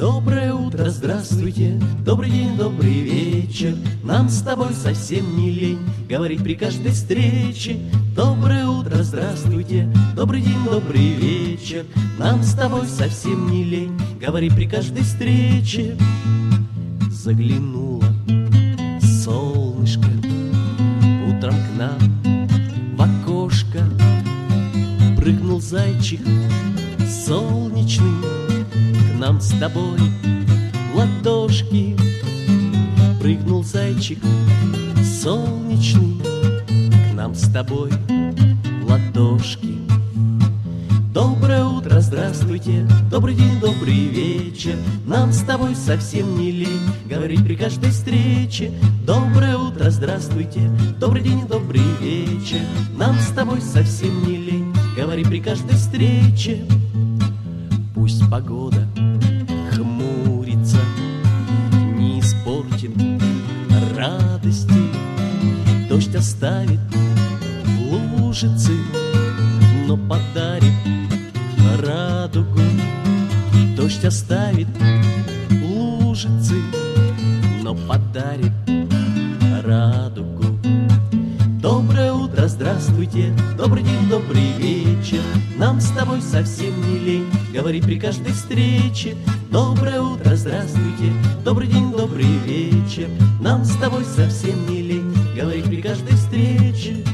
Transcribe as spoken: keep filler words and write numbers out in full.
Доброе утро, здравствуйте, добрый день, добрый вечер. Нам с тобой совсем не лень говорить при каждой встрече. Доброе утро, здравствуйте, добрый день, добрый вечер. Нам с тобой совсем не лень говорить при каждой встрече. Заглянуло солнышко утром к нам в окошко. Прыгнул зайчик солнечный к нам с тобой в ладошки. Прыгнул зайчик солнечный к нам с тобой в ладошки. Доброе утро, здравствуйте, добрый день, добрый вечер. Нам с тобой совсем не лень говорить при каждой встрече. Доброе утро, здравствуйте, добрый день, добрый вечер. Нам с тобой совсем не лень говорить при каждой встрече. Пусть погода хмурится, не испортим радости. Дождь оставит лужицы, но подарит радугу. Дождь оставит лужицы, но подарит радугу. Доброе утро, здравствуйте, добрый день, добрый вечер. Нам с тобой совсем не лень говорить при каждой встрече. Доброе утро, здравствуйте, добрый день, добрый вечер. Нам с тобой совсем не лень говорить при каждой встрече.